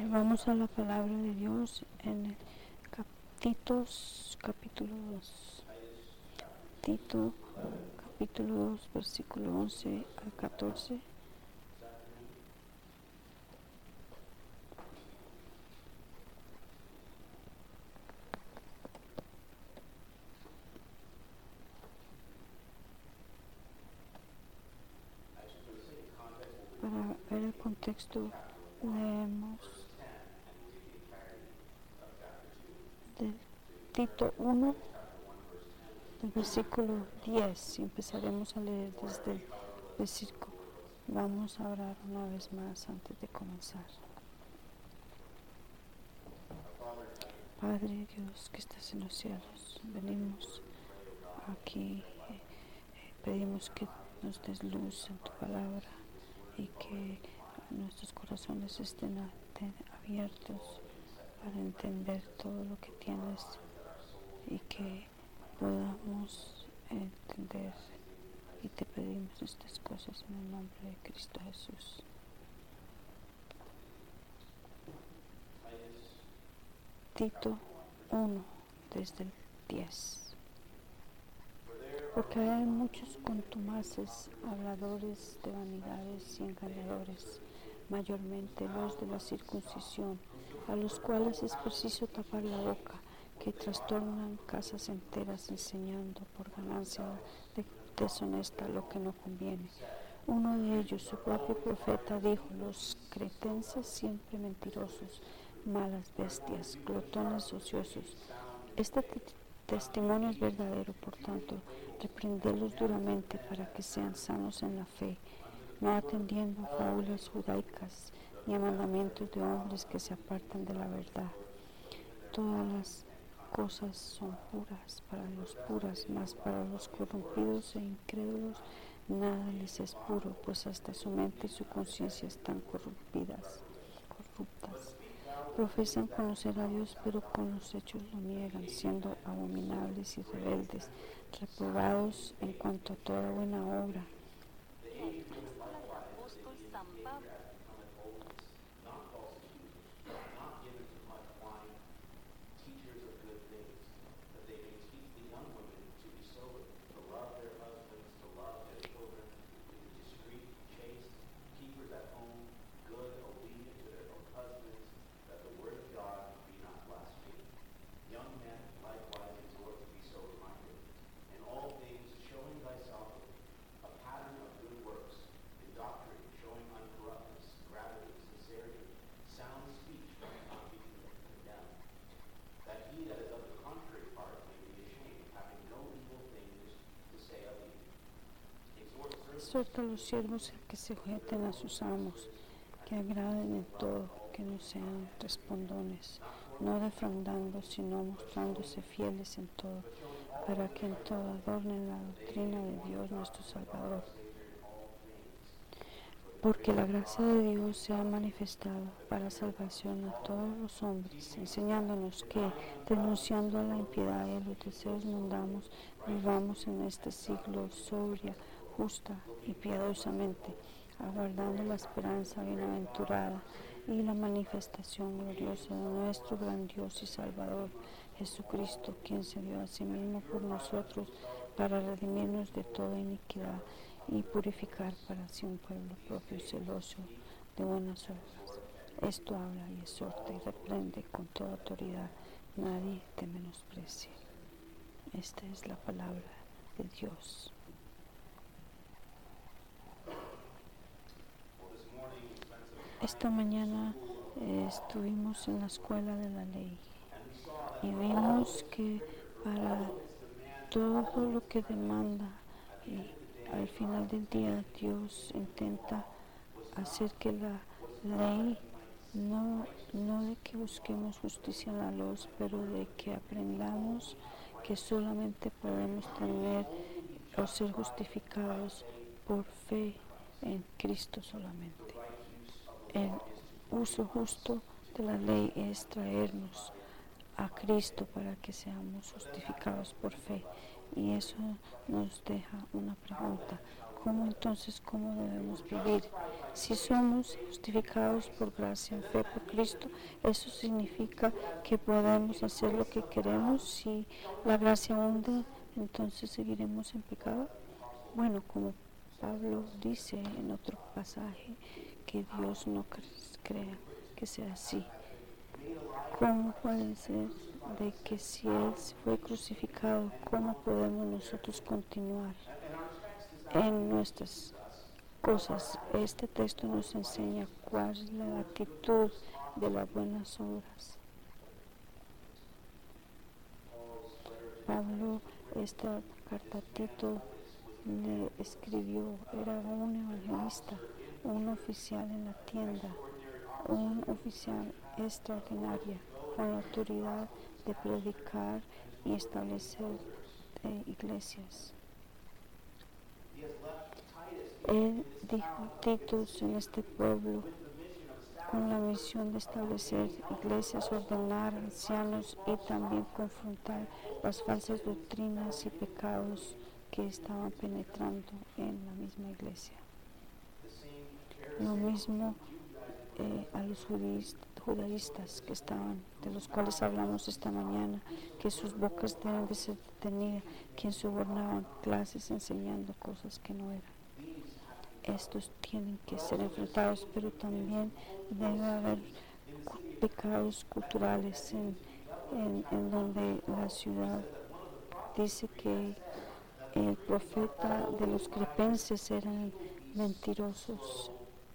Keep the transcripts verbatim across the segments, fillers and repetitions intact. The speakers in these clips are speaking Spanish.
Vamos a la palabra de Dios en el cap- Titos capítulo dos. Tito capítulo dos, versículo once al catorce. Para ver el contexto, leemos de Tito uno, del versículo diez, y empezaremos a leer desde el versículo. Vamos a orar una vez más antes de comenzar. Padre Dios que estás en los cielos, venimos aquí, eh, eh, pedimos que nos des luz en tu palabra y que nuestros corazones estén abiertos para entender todo lo que tienes y que podamos entender, y te pedimos estas cosas en el nombre de Cristo Jesús. Tito uno, desde el diez. Porque hay muchos contumaces, habladores de vanidades y engañadores, mayormente los de la circuncisión, a los cuales es preciso tapar la boca, que trastornan casas enteras enseñando por ganancia de deshonesta lo que no conviene. Uno de ellos, su propio profeta, dijo: los cretenses siempre mentirosos, malas bestias, glotones ociosos. Este t- testimonio es verdadero, por tanto, reprenderlos duramente para que sean sanos en la fe, no atendiendo a fábulas judaicas ni a mandamientos de hombres que se apartan de la verdad. Todas las cosas son puras para los puras, mas para los corrompidos e incrédulos nada les es puro, pues hasta su mente y su conciencia están corrompidas, corruptas. Profesan conocer a Dios, pero con los hechos lo niegan, siendo abominables y rebeldes, reprobados en cuanto a toda buena obra. Epístola del apóstol San Pablo. Exhorta a los siervos a que se sujeten a sus amos, que agraden en todo, que no sean respondones, no defraudando, sino mostrándose fieles en todo, para que en todo adornen la doctrina de Dios nuestro Salvador. Porque la gracia de Dios se ha manifestado para salvación a todos los hombres, enseñándonos que, renunciando a la impiedad y a los deseos mundanos, vivamos en este siglo sobria, justa y piadosamente, aguardando la esperanza bienaventurada y la manifestación gloriosa de nuestro gran Dios y Salvador, Jesucristo, quien se dio a sí mismo por nosotros para redimirnos de toda iniquidad y purificar para sí un pueblo propio celoso de buenas obras. Esto habla y exhorta y reprende con toda autoridad, nadie te menosprecie. Esta es la palabra de Dios. Esta mañana eh, estuvimos en la escuela de la ley y vimos que para todo lo que demanda, y al final del día Dios intenta hacer que la ley, no, no de que busquemos justicia en la luz, pero de que aprendamos que solamente podemos tener o ser justificados por fe en Cristo solamente. El uso justo de la ley es traernos a Cristo para que seamos justificados por fe. Y eso nos deja una pregunta: ¿cómo entonces, cómo debemos vivir Si somos justificados por gracia en fe por Cristo, eso significa que podemos hacer lo que queremos. Si la gracia hunde, entonces seguiremos en pecado. Bueno, como Pablo dice en otro pasaje, que Dios no crea que sea así. ¿Cómo puede ser de que si Él fue crucificado, cómo podemos nosotros continuar en nuestras cosas? Este texto nos enseña cuál es la actitud de las buenas obras. Pablo, esta carta a Tito le escribió, era un evangelista, un oficial en la tienda, un oficial extraordinario con la autoridad de predicar y establecer eh, iglesias. Él dijo Titus en este pueblo con la misión de establecer iglesias, ordenar ancianos y también confrontar las falsas doctrinas y pecados que estaban penetrando en la misma iglesia. Lo mismo eh, a los judaístas que estaban, de los cuales hablamos esta mañana, que sus bocas deben de ser detenidas, quien sobornaban clases enseñando cosas que no eran. Estos tienen que ser enfrentados, pero también debe haber pecados culturales en, en, en donde la ciudad dice que el profeta de los crepenses eran mentirosos.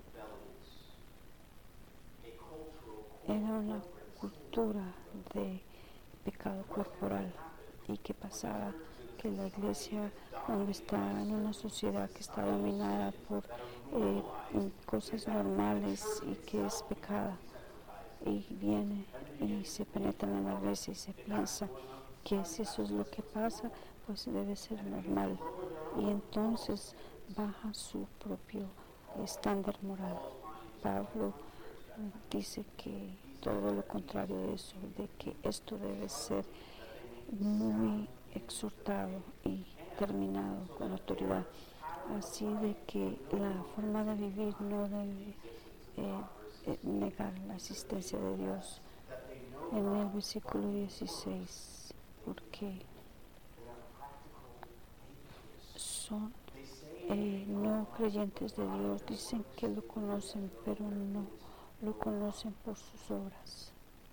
Era una cultura de pecado corporal y que pasaba que la iglesia, cuando está en una sociedad que está dominada por eh, cosas normales y que es pecada, y viene y se penetra en la iglesia y se piensa que si eso es lo que pasa, pues debe ser normal, y entonces baja su propio estándar moral. Pablo dice que todo lo contrario de eso, de que esto debe ser muy exhortado y terminado con autoridad, así de que la forma de vivir no debe eh, eh, negar la existencia de Dios. En el versículo dieciséis, porque son eh, no creyentes de Dios, dicen que lo conocen, pero no lo conocen por sus obras.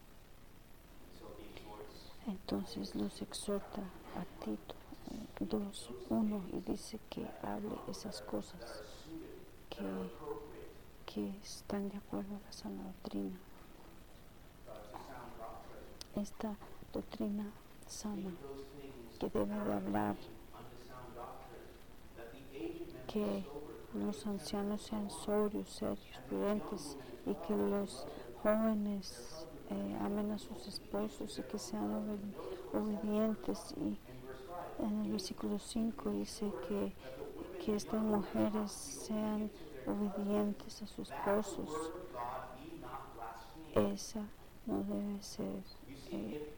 Entonces los exhorta a Tito dos uno y dice que hable esas cosas que, que están de acuerdo a la sana doctrina. Esta doctrina sana que debe de hablar, que los ancianos sean sobrios, serios, prudentes, y que los jóvenes eh, amen a sus esposos y que sean obedi- obedientes. Y en el versículo cinco dice que, que estas mujeres sean obedientes a sus esposos. Esa no debe ser eh,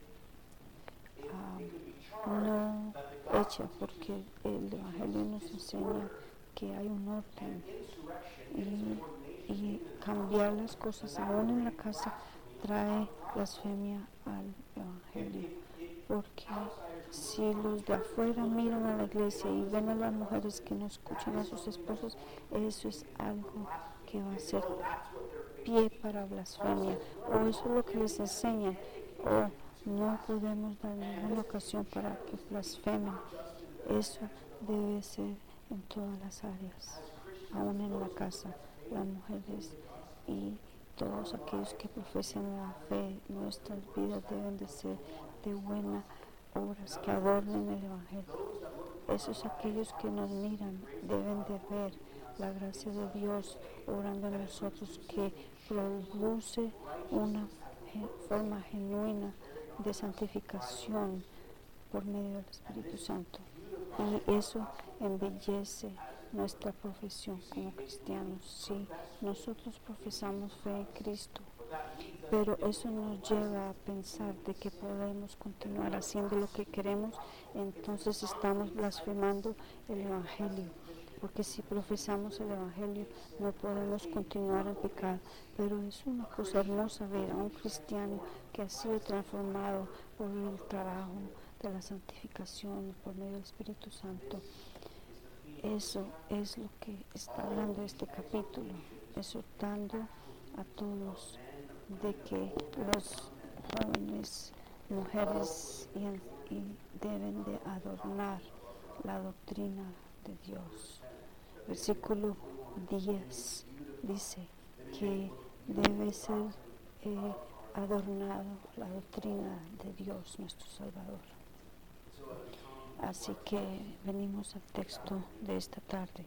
um, no hecha, porque el Evangelio nos enseña que hay un orden, y, y cambiar las cosas aún en la casa trae blasfemia al Evangelio, porque si los de afuera miran a la iglesia y ven a las mujeres que no escuchan a sus esposos, eso es algo que va a ser pie para blasfemia, o eso es lo que les enseñan, o no podemos dar ninguna ocasión para que blasfemen. Eso debe ser en todas las áreas, aún en la casa, las mujeres y todos aquellos que profesan la fe. Nuestras vidas deben de ser de buenas obras que adornen el Evangelio. Esos aquellos que nos miran deben de ver la gracia de Dios obrando en nosotros, que produce una forma genuina de santificación por medio del Espíritu Santo, y eso embellece nuestra profesión como cristianos. Si nosotros profesamos fe en Cristo, pero eso nos lleva a pensar de que podemos continuar haciendo lo que queremos, entonces estamos blasfemando el Evangelio. porque si profesamos el Evangelio no podemos continuar en pecado. Pero es una cosa hermosa ver a un cristiano que ha sido transformado por el trabajo de la santificación por medio del Espíritu Santo. Eso es lo que está hablando este capítulo, exhortando a todos de que los jóvenes, mujeres y, y deben de adornar la doctrina de Dios. Versículo diez dice que debe ser eh, adornado la doctrina de Dios, nuestro Salvador. Así que venimos al texto de esta tarde.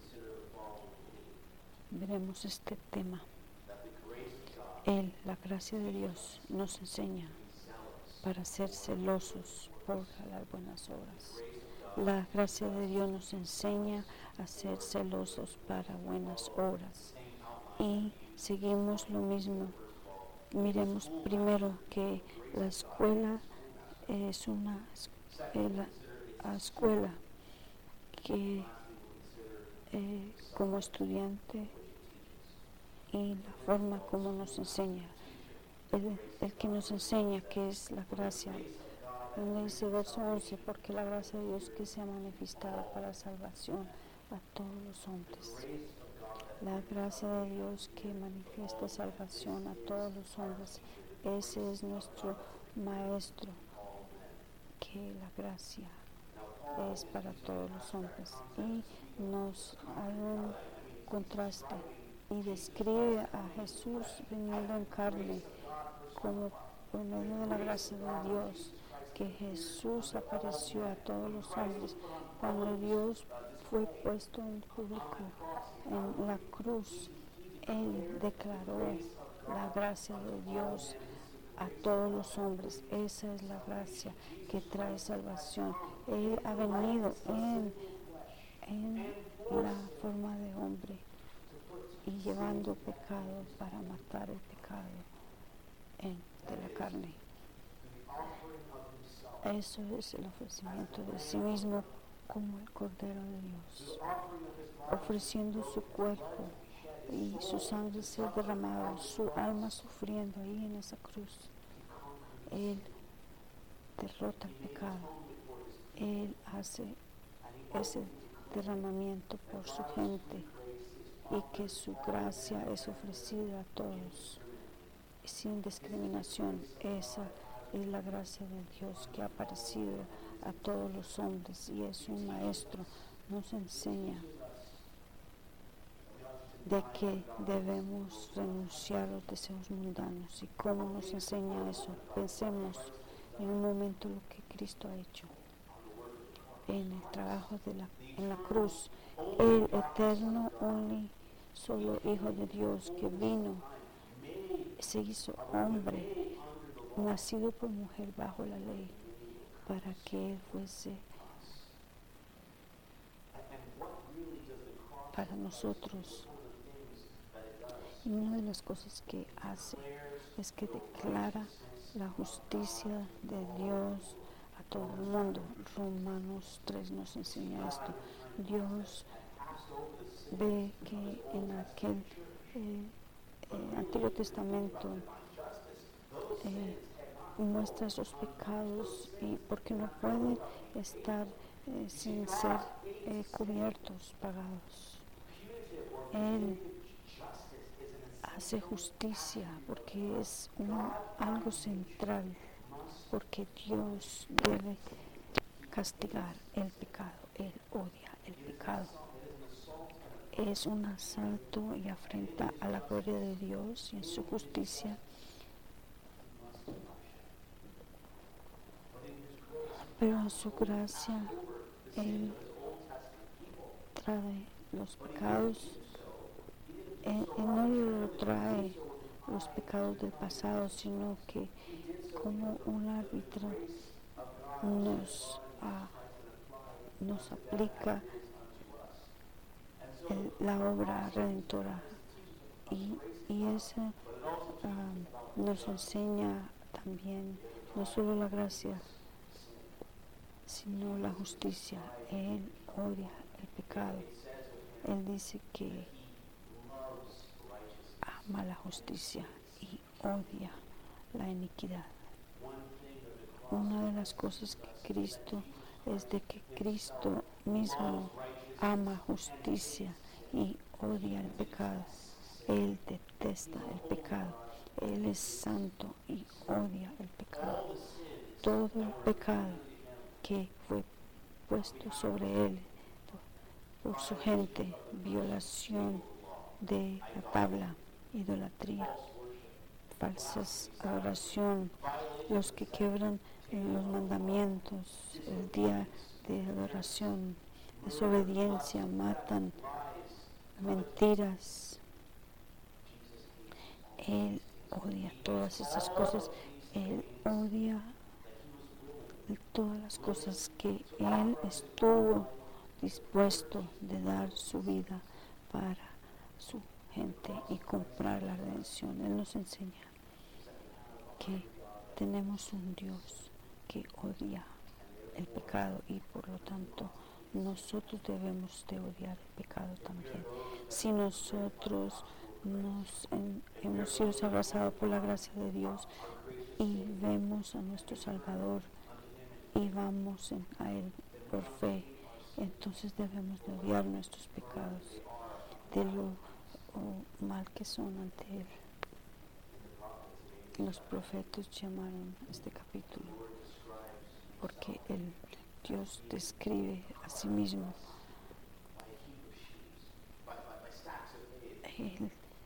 Veremos este tema. Él, la gracia de Dios, nos enseña para ser celosos por las buenas obras. La gracia de Dios nos enseña a ser celosos para buenas obras. Y seguimos lo mismo. Miremos primero que la escuela es una escuela, escuela que eh, como estudiante y la forma como nos enseña, el, el que nos enseña que es la gracia. Donde dice verso once, porque la gracia de Dios que se ha manifestado para salvación a todos los hombres. La gracia de Dios que manifiesta salvación a todos los hombres, ese es nuestro maestro, que la gracia es para todos los hombres. Y nos hay un contraste y describe a Jesús viniendo en carne como por medio de la gracia de Dios, que Jesús apareció a todos los hombres cuando Dios fue puesto en público en la cruz. Él declaró la gracia de Dios a todos los hombres. Esa es la gracia que trae salvación. Él ha venido en, en la forma de hombre y llevando pecado para matar el pecado en, de la carne. Eso es el ofrecimiento de sí mismo como el Cordero de Dios, ofreciendo su cuerpo y su sangre ser derramado, su alma sufriendo ahí en esa cruz. Él derrota el pecado. Él hace ese derramamiento por su gente y que su gracia es ofrecida a todos sin discriminación. Esa es la gracia de Dios que ha aparecido a todos los hombres y es un maestro. Nos enseña de que debemos renunciar a los deseos mundanos. ¿Y cómo nos enseña eso? Pensemos en un momento lo que Cristo ha hecho en el trabajo de la, en la cruz. El eterno, only, solo Hijo de Dios que vino, se hizo hombre, nacido por mujer bajo la ley, para que Él fuese para nosotros. Y una de las cosas que hace es que declara la justicia de Dios a todo el mundo. Romanos tres nos enseña esto. Dios ve que en aquel eh, eh, Antiguo Testamento eh, muestra sus pecados y porque no pueden estar eh, sin ser eh, cubiertos, pagados. Él hace justicia porque es un, algo central, porque Dios debe castigar el pecado. Él odia el pecado. Es un asalto y afrenta a la gloria de Dios y en su justicia. Pero en su gracia Él trae los pecados. Él, él no lo trae los pecados del pasado, sino que como un árbitro nos, uh, nos aplica el, la obra redentora y, y eso uh, nos enseña también no solo la gracia, sino la justicia. Él odia el pecado Él dice que ama la justicia y odia la iniquidad. Una de las cosas que Cristo es de que Cristo mismo ama justicia y odia el pecado. Él detesta el pecado. Él es santo y odia el pecado. Todo el pecado que fue puesto sobre él por, por su gente, violación de la tabla, idolatría, falsas adoración, los que quebran los mandamientos, el día de adoración, desobediencia, matan, mentiras. Él odia todas esas cosas. Él odia todas las cosas que Él estuvo dispuesto de dar su vida para su gente y comprar la redención. Él nos enseña que tenemos un Dios que odia el pecado y por lo tanto nosotros debemos de odiar el pecado también. Si nosotros nos en, hemos sido abrazados por la gracia de Dios y vemos a nuestro Salvador y vamos en, a Él por fe, entonces debemos de odiar nuestros pecados de lo oh, mal que son ante Él. Los profetas llamaron este capítulo porque el Dios describe a sí mismo. Él,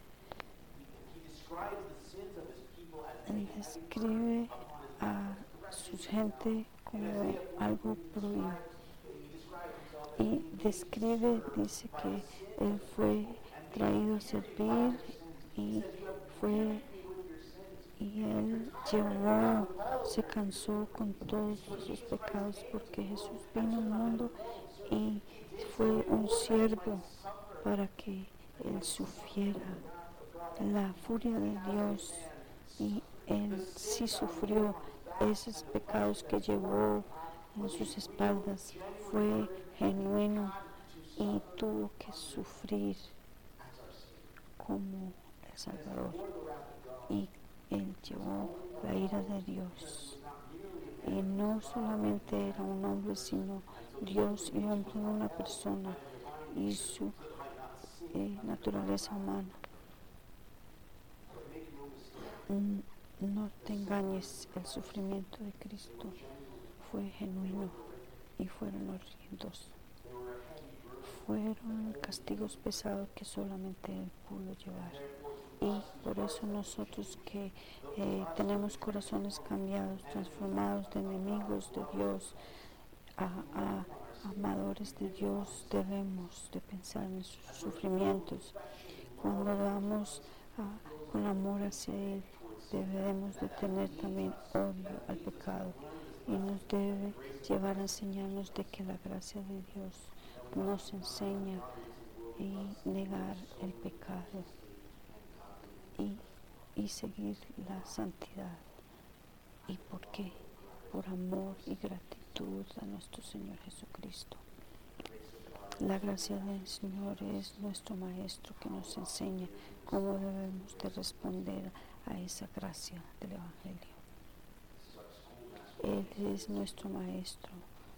él describe a su gente como algo prohibido y describe, dice que Él fue traído a servir y fue y Él llevó, se cansó con todos sus pecados porque Jesús vino al mundo y fue un siervo para que Él sufriera la furia de Dios y Él sí sufrió esos pecados que llevó en sus espaldas. Fue genuino y tuvo que sufrir como el Salvador y Él llevó la ira de Dios. Y no solamente era un hombre, sino Dios y hombre, una persona y su eh, naturaleza humana. No te engañes, el sufrimiento de Cristo fue genuino y fueron horrendos. Fueron castigos pesados que solamente Él pudo llevar. Y por eso nosotros que eh, tenemos corazones cambiados, transformados de enemigos de Dios a, a amadores de Dios, debemos de pensar en sus sufrimientos. Cuando vamos a, con amor hacia Él, debemos de tener también odio al pecado y nos debe llevar a enseñarnos de que la gracia de Dios nos enseña y negar el pecado y, y seguir la santidad. ¿Y por qué? Por amor y gratitud a nuestro Señor Jesucristo. La gracia del Señor es nuestro Maestro que nos enseña cómo debemos de responder a esa gracia del Evangelio. Él es nuestro Maestro.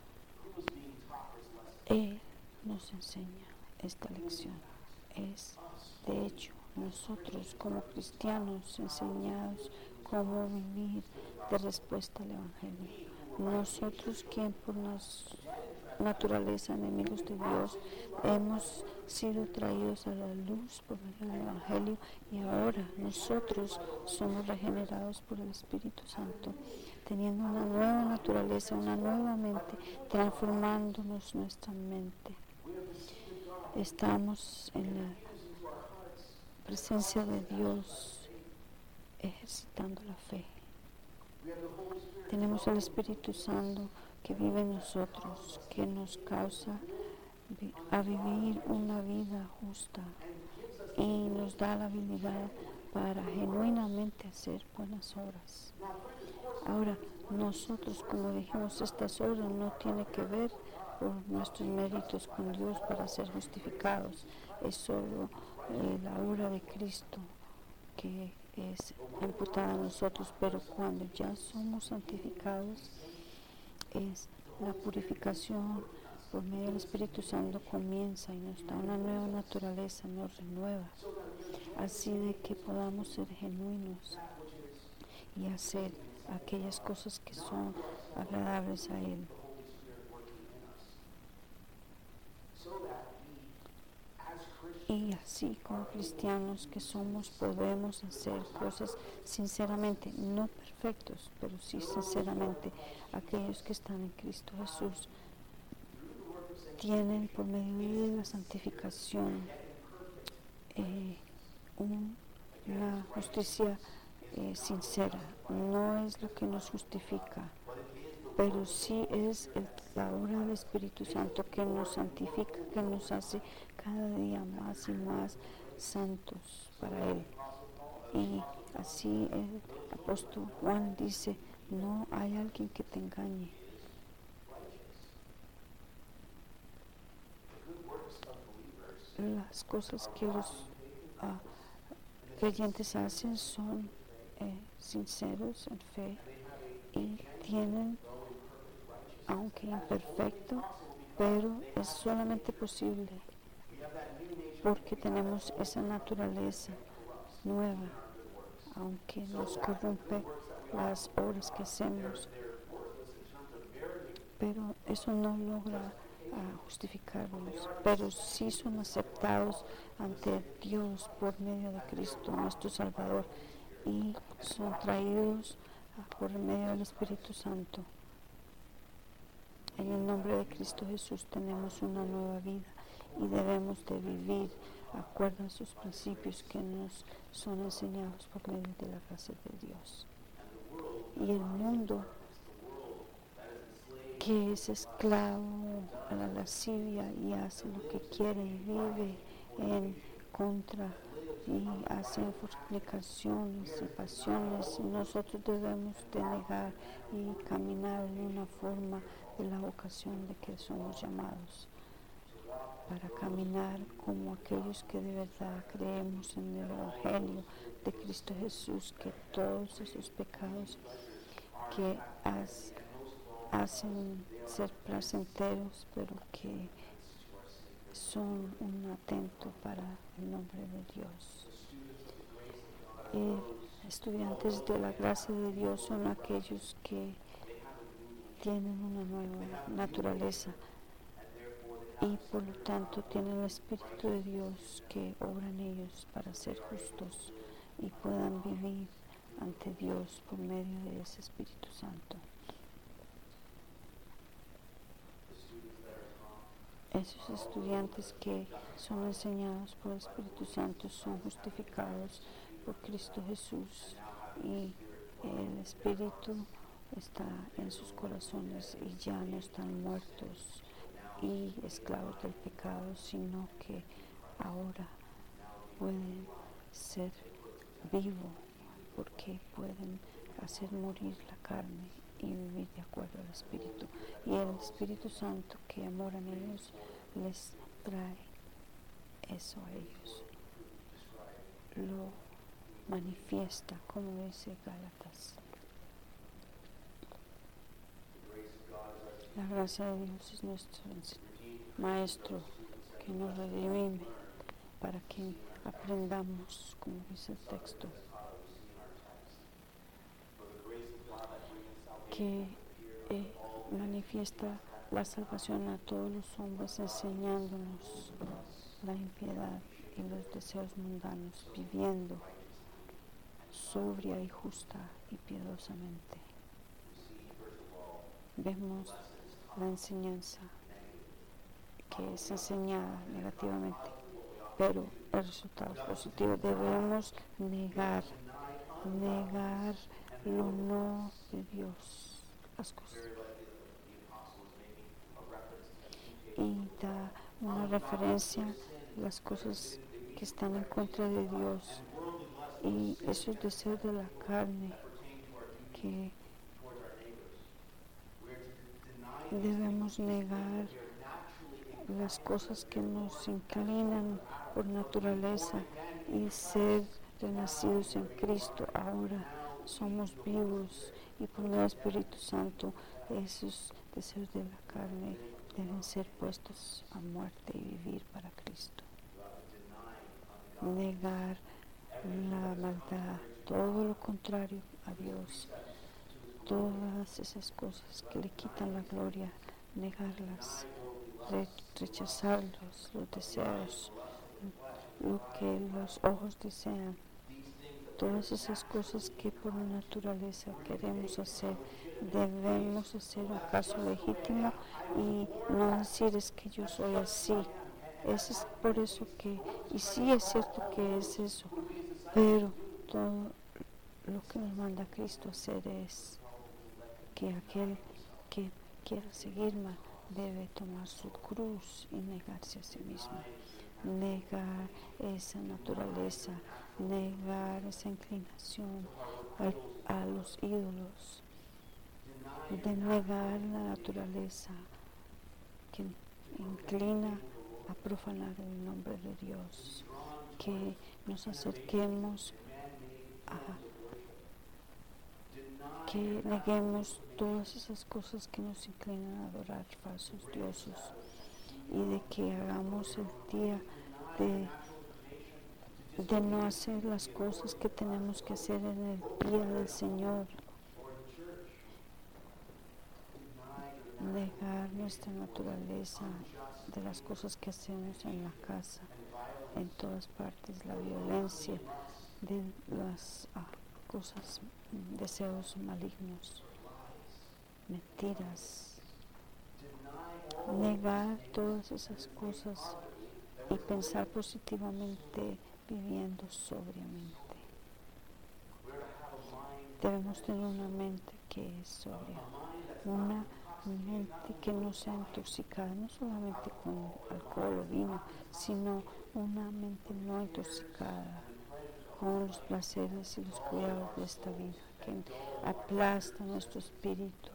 Él nos enseña esta lección. Es, de hecho, nosotros como cristianos enseñados cómo vivir de respuesta al Evangelio. Nosotros, quien por nos naturaleza, enemigos de Dios, hemos sido traídos a la luz por medio del Evangelio y ahora nosotros somos regenerados por el Espíritu Santo, teniendo una nueva naturaleza, una nueva mente, transformándonos nuestra mente. Estamos en la presencia de Dios, ejercitando la fe. Tenemos el Espíritu Santo que vive en nosotros, que nos causa a vivir una vida justa y nos da la habilidad para genuinamente hacer buenas obras. Ahora, nosotros, como dijimos, estas obras no tienen que ver por nuestros méritos con Dios para ser justificados. Es solo eh, la obra de Cristo que es imputada a nosotros, pero cuando ya somos santificados, es la purificación por medio del Espíritu Santo comienza y nos da una nueva naturaleza, nos renueva, así de que podamos ser genuinos y hacer aquellas cosas que son agradables a Él. Y así como cristianos que somos, podemos hacer cosas sinceramente, no perfectos, pero sí sinceramente. Aquellos que están en Cristo Jesús tienen por medio de la santificación eh, un, una justicia eh, sincera. No es lo que nos justifica, pero sí es el, la obra del Espíritu Santo que nos santifica, que nos hace cada día más y más santos para Él. Y así el apóstol Juan dice, no hay alguien que te engañe. Las cosas que los uh, creyentes hacen son eh, sinceros en fe y tienen, aunque imperfecto, pero es solamente posible porque tenemos esa naturaleza nueva, aunque nos corrompe las obras que hacemos, pero eso no logra uh, justificarlos, pero sí son aceptados ante Dios por medio de Cristo, nuestro Salvador, y son traídos uh, por medio del Espíritu Santo. En el nombre de Cristo Jesús tenemos una nueva vida y debemos de vivir acuerdo a sus principios que nos son enseñados por medio de la gracia de Dios. Y el mundo que es esclavo a la lascivia y hace lo que quiere y vive en contra y hace fornicaciones y pasiones, nosotros debemos de negar y caminar en una forma de la vocación de que somos llamados, para caminar como aquellos que de verdad creemos en el Evangelio de Cristo Jesús, que todos esos pecados que has, hacen ser placenteros, pero que son un atento para el nombre de Dios. Eh, estudiantes de la gracia de Dios son aquellos que tienen una nueva naturaleza y por lo tanto tienen el Espíritu de Dios que obra en ellos para ser justos y puedan vivir ante Dios por medio de ese Espíritu Santo. Esos estudiantes que son enseñados por el Espíritu Santo son justificados por Cristo Jesús y el Espíritu está en sus corazones y ya no están muertos y esclavos del pecado, sino que ahora pueden ser vivos porque pueden hacer morir la carne y vivir de acuerdo al Espíritu. Y el Espíritu Santo que mora en ellos les trae eso a ellos. Lo manifiesta, como dice Gálatas. La gracia de Dios es nuestro Maestro que nos redime para que aprendamos, como dice el texto, que eh, manifiesta la salvación a todos los hombres, enseñándonos la impiedad y los deseos mundanos, viviendo sobria y justa y piadosamente. Vemos la enseñanza que es enseñada negativamente, pero el resultado es positivo. Debemos negar, negar lo no de Dios, las cosas. Y da una referencia a las cosas que están en contra de Dios y esos deseos de la carne que debemos negar las cosas que nos inclinan por naturaleza y ser renacidos en Cristo. Ahora somos vivos y por el Espíritu Santo esos deseos de la carne deben ser puestos a muerte y vivir para Cristo. Negar la maldad, todo lo contrario a Dios, todas esas cosas que le quitan la gloria, negarlas, re- rechazarlos, los deseos, lo que los ojos desean, todas esas cosas que por naturaleza queremos hacer, debemos hacer un caso legítimo y no decir es que yo soy así. Eso es por eso que, y sí es cierto que es eso, pero todo lo que nos manda Cristo hacer es que aquel que quiera seguirme debe tomar su cruz y negarse a sí mismo. Negar esa naturaleza, negar esa inclinación a, a los ídolos, de negar la naturaleza que inclina a profanar el nombre de Dios, que nos acerquemos a que neguemos todas esas cosas que nos inclinan a adorar falsos dioses y de que hagamos el día de, de no hacer las cosas que tenemos que hacer en el día del Señor, negar nuestra naturaleza de las cosas que hacemos en la casa, en todas partes, la violencia de las ah, cosas, deseos malignos, mentiras, negar todas esas cosas y pensar positivamente viviendo sobriamente. Debemos tener una mente que es sobria, una mente que no sea intoxicada, no solamente con alcohol o vino, sino una mente no intoxicada con los placeres y los cuidados de esta vida, que aplasta nuestro espíritu.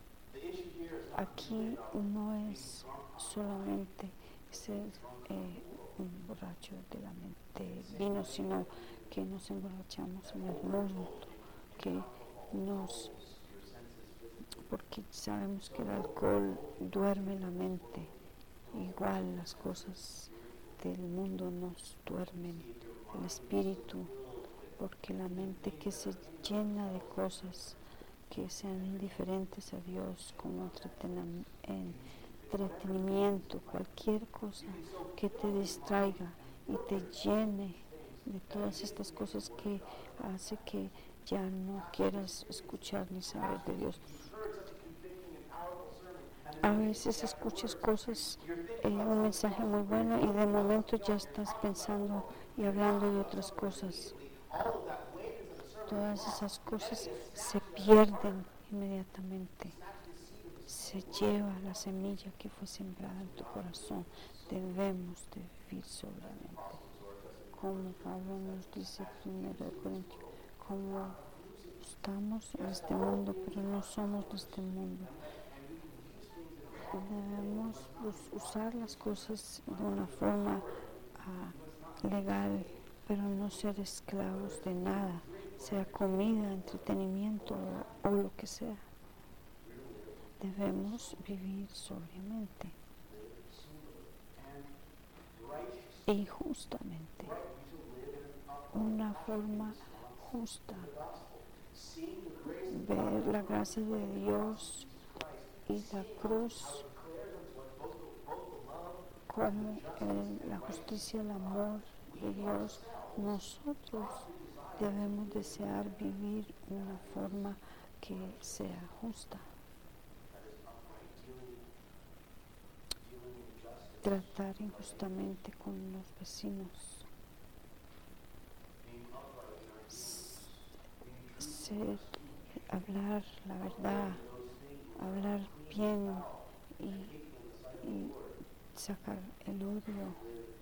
Aquí no es solamente ser eh, un borracho de la mente vino, sino que nos emborrachamos en el mundo, que nos, porque sabemos que el alcohol duerme la mente, igual las cosas del mundo nos duermen el espíritu, porque la mente que se llena de cosas que sean indiferentes a Dios, como entretenimiento, cualquier cosa que te distraiga y te llene de todas estas cosas que hace que ya no quieras escuchar ni saber de Dios. A veces escuchas cosas, eh, un mensaje muy bueno y de momento ya estás pensando y hablando de otras cosas. Todas esas cosas se pierden inmediatamente. Se lleva la semilla que fue sembrada en tu corazón. Debemos de vivir sobriamente. Como Pablo nos dice primero de Corintios, como estamos en este mundo, pero no somos de este mundo. Debemos usar las cosas de una forma uh, legal, pero no ser esclavos de nada, sea comida, entretenimiento o, o lo que sea. Debemos vivir sobriamente y justamente, una forma justa, ver la gracia de Dios y la cruz como el, la justicia, el amor de Dios. Nosotros debemos desear vivir una forma que sea justa. Tratar injustamente con los vecinos. Ser, hablar la verdad, hablar bien y, y sacar el odio,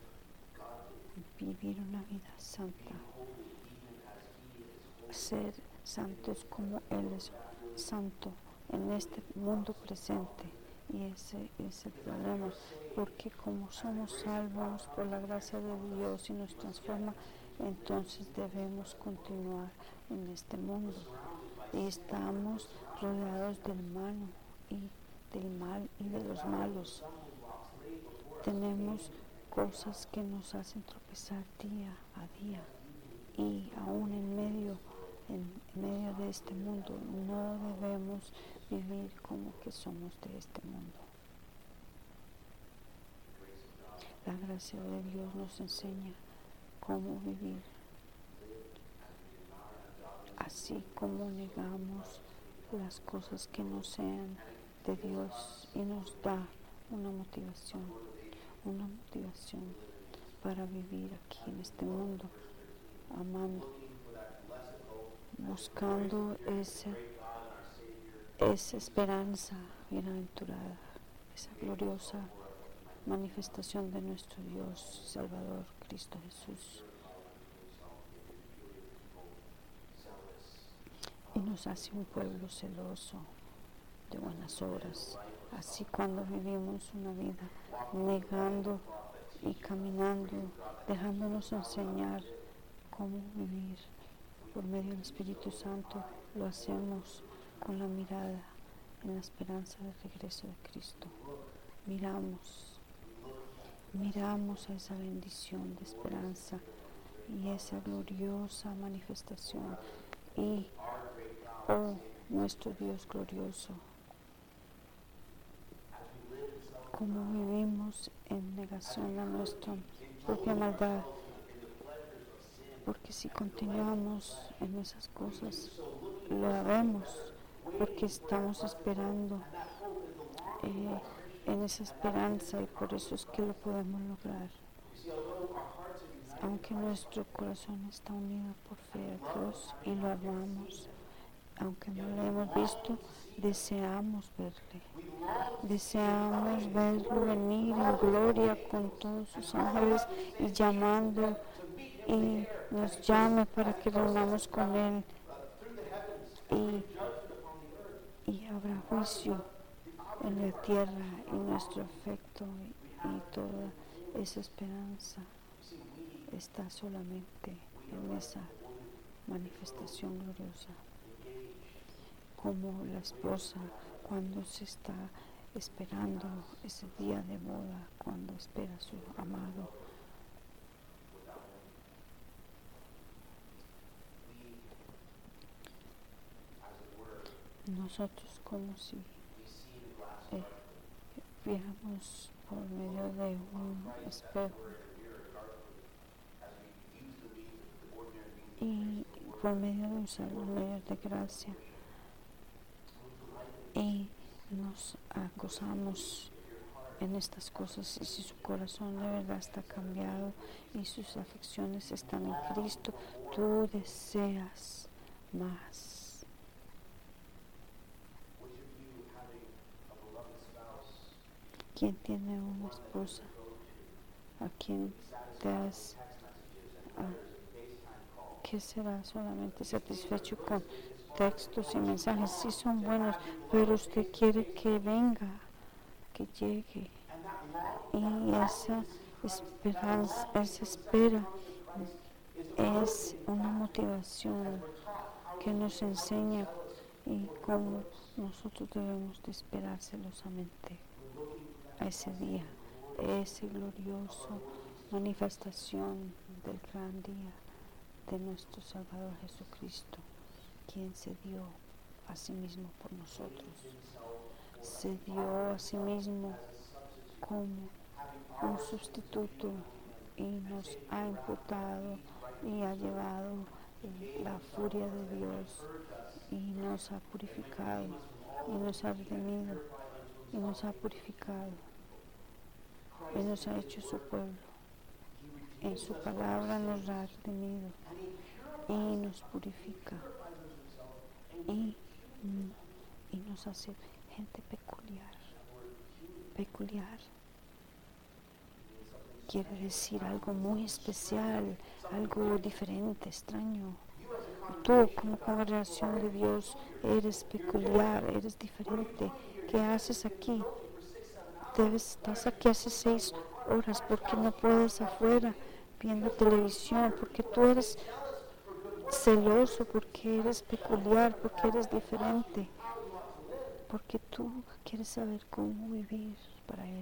vivir una vida santa, ser santos como Él es santo en este mundo presente Y ese es el problema, porque como somos salvos por la gracia de Dios y nos transforma, entonces debemos continuar en este mundo. Y estamos rodeados del mal y del mal y de los malos. Tenemos cosas que nos hacen tropezar día a día, y aún en medio, en medio de este mundo no debemos vivir como que somos de este mundo. La gracia de Dios nos enseña cómo vivir, así como negamos las cosas que no sean de Dios, y nos da una motivación, una motivación para vivir aquí en este mundo, amando, buscando esa, esa esperanza bienaventurada, esa gloriosa manifestación de nuestro Dios Salvador, Cristo Jesús. Y nos hace un pueblo celoso de buenas obras. Así, cuando vivimos una vida negando y caminando, dejándonos enseñar cómo vivir por medio del Espíritu Santo, lo hacemos con la mirada en la esperanza del regreso de Cristo. Miramos, miramos a esa bendición de esperanza y esa gloriosa manifestación. Y, oh, nuestro Dios glorioso, como vivimos en negación a nuestra propia maldad, porque si continuamos en esas cosas, lo haremos, porque estamos esperando eh, en esa esperanza, y por eso es que lo podemos lograr. Aunque nuestro corazón está unido por fe a Dios y lo amamos, aunque no lo hemos visto, deseamos verle. Deseamos verlo venir en gloria con todos sus ángeles y llamando, y nos llame para que reunamos con Él, y, y habrá juicio en la tierra, y nuestro afecto y, y toda esa esperanza está solamente en esa manifestación gloriosa. Como la esposa cuando se está esperando ese día de boda, cuando espera a su amado. Nosotros, como si eh, viéramos por medio de un espejo, y por medio de usar los medios de gracia, y nos gozamos en estas cosas. Y si su corazón de verdad está cambiado y sus afecciones están en Cristo, tú deseas más. ¿Quién tiene una esposa a quien te has, a, que será solamente satisfecho con textos y mensajes? Sí, son buenos, pero usted quiere que venga, que llegue, y esa esperanza, esa espera es una motivación que nos enseña y cómo nosotros debemos de esperar celosamente a ese día, ese glorioso manifestación del gran día de nuestro Salvador Jesucristo, quien se dio a sí mismo por nosotros. Se dio a sí mismo como un sustituto y nos ha imputado y ha llevado la furia de Dios, y nos ha purificado y nos ha redimido y nos ha purificado y nos ha hecho su pueblo. En su palabra nos ha redimido y nos purifica, y, y nos hace gente peculiar. Peculiar quiere decir algo muy especial, algo diferente, extraño. Tú, como congregación de Dios, eres peculiar, eres diferente. ¿Qué haces aquí? debes, estás aquí hace seis horas, porque no puedes afuera viendo televisión, porque tú eres celoso, porque eres peculiar, porque eres diferente, porque tú quieres saber cómo vivir para Él.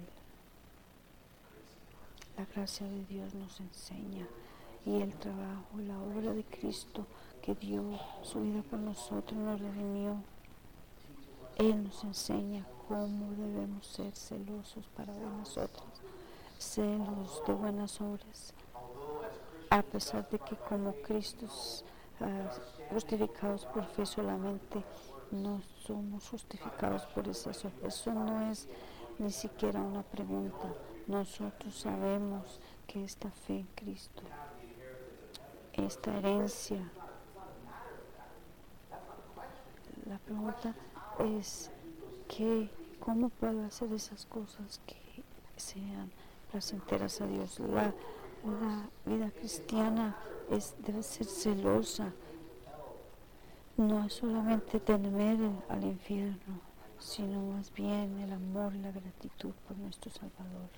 La gracia de Dios nos enseña, y el trabajo, la obra de Cristo que dio su vida por nosotros, nos redimió. Él nos enseña cómo debemos ser celosos para buenas obras, celos de buenas obras, a pesar de que como Cristos uh, justificados por fe solamente, no somos justificados por esas obras. Eso no es ni siquiera una pregunta. Nosotros sabemos que esta fe en Cristo, esta herencia, la pregunta es que cómo puedo hacer esas cosas que sean placenteras a Dios. La, la vida cristiana es, debe ser celosa. No es solamente temer al infierno, sino más bien el amor y la gratitud por nuestro Salvador.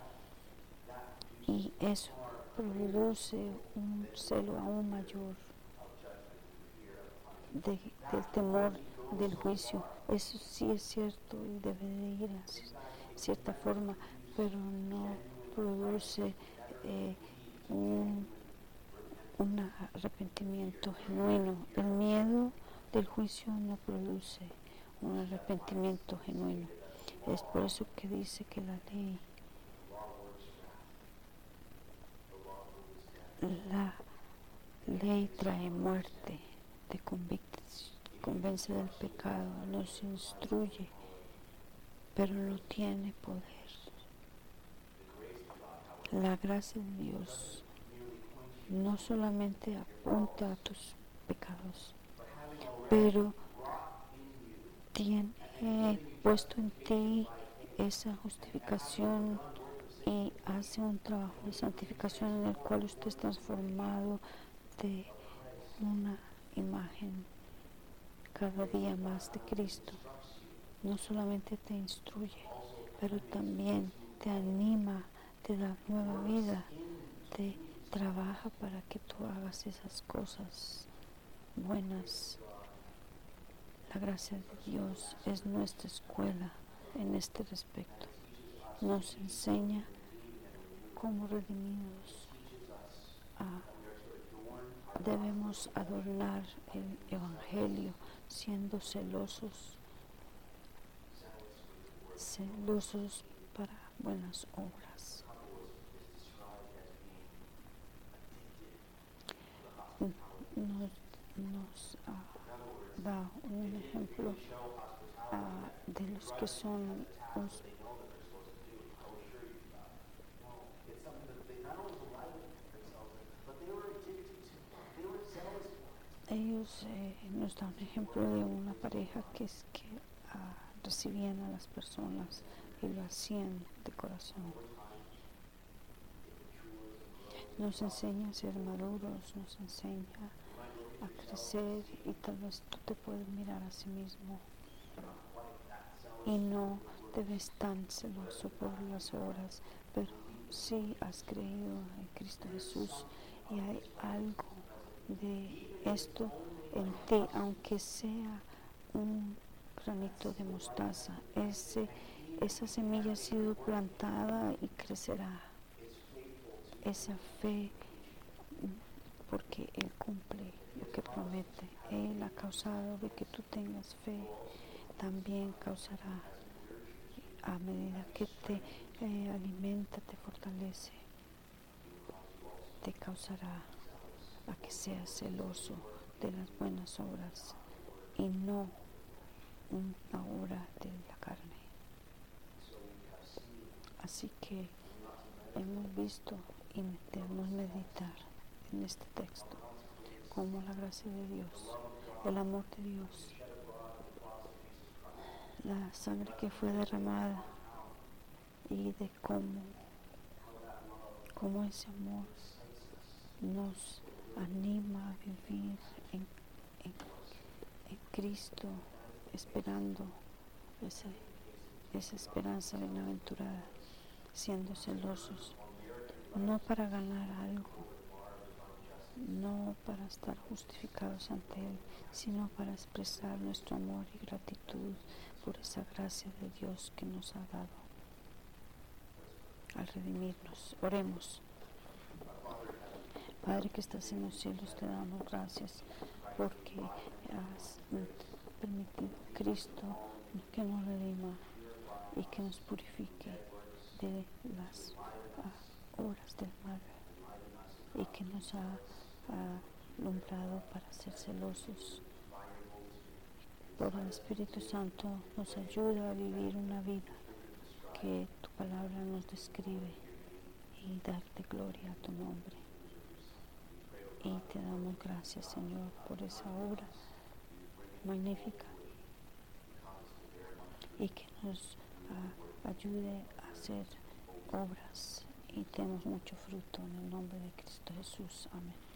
Y eso produce un celo aún mayor de, del temor del juicio. Eso sí es cierto y debe de ir a cierta forma, pero no produce eh, un, un arrepentimiento genuino. El miedo del juicio no produce un arrepentimiento genuino. Es por eso que dice que la ley, la ley trae muerte, te convence del pecado, nos instruye, pero no tiene poder. La gracia de Dios no solamente apunta a tus pecados, pero tiene puesto en ti esa justificación y hace un trabajo de santificación en el cual usted es transformado de una imagen cada día más de Cristo. No solamente te instruye, pero también te anima, te da nueva vida, te trabaja para que tú hagas esas cosas buenas. La gracia de Dios es nuestra escuela en este respecto. Nos enseña como redimidos a, debemos adornar el Evangelio siendo celosos, celosos para buenas obras. Nos, nos uh, da un ejemplo uh, de los que son los ellos eh, nos dan un ejemplo de una pareja que es que uh, recibían a las personas y lo hacían de corazón. Nos enseña a ser maduros, nos enseña a crecer, y tal vez tú te puedes mirar a sí mismo y no te ves tan celoso por las obras, pero sí has creído en Cristo Jesús y hay algo de esto en ti, aunque sea un granito de mostaza. Ese, esa semilla ha sido plantada y crecerá. Esa fe, porque Él cumple lo que promete. Él ha causado de que tú tengas fe, también causará, a medida que te eh, alimenta, te fortalece, te causará a que seas celoso de las buenas obras y no una obra de la carne. Así que hemos visto y debemos meditar en este texto como la gracia de Dios, el amor de Dios, la sangre que fue derramada, y de cómo, cómo ese amor nos anima a vivir en, en, en Cristo, esperando ese esa esperanza bienaventurada, siendo celosos, no para ganar algo, no para estar justificados ante Él, sino para expresar nuestro amor y gratitud por esa gracia de Dios que nos ha dado al redimirnos. Oremos. Padre que estás en los cielos, te damos gracias porque has permitido a Cristo que nos redima y que nos purifique de las uh, obras del mal y que nos ha uh, alumbrado para ser celosos. Por el Espíritu Santo nos ayuda a vivir una vida que tu palabra nos describe y darte gloria a tu nombre. Y te damos gracias, Señor, por esa obra magnífica y que nos uh, ayude a hacer obras y tenemos mucho fruto en el nombre de Cristo Jesús. Amén.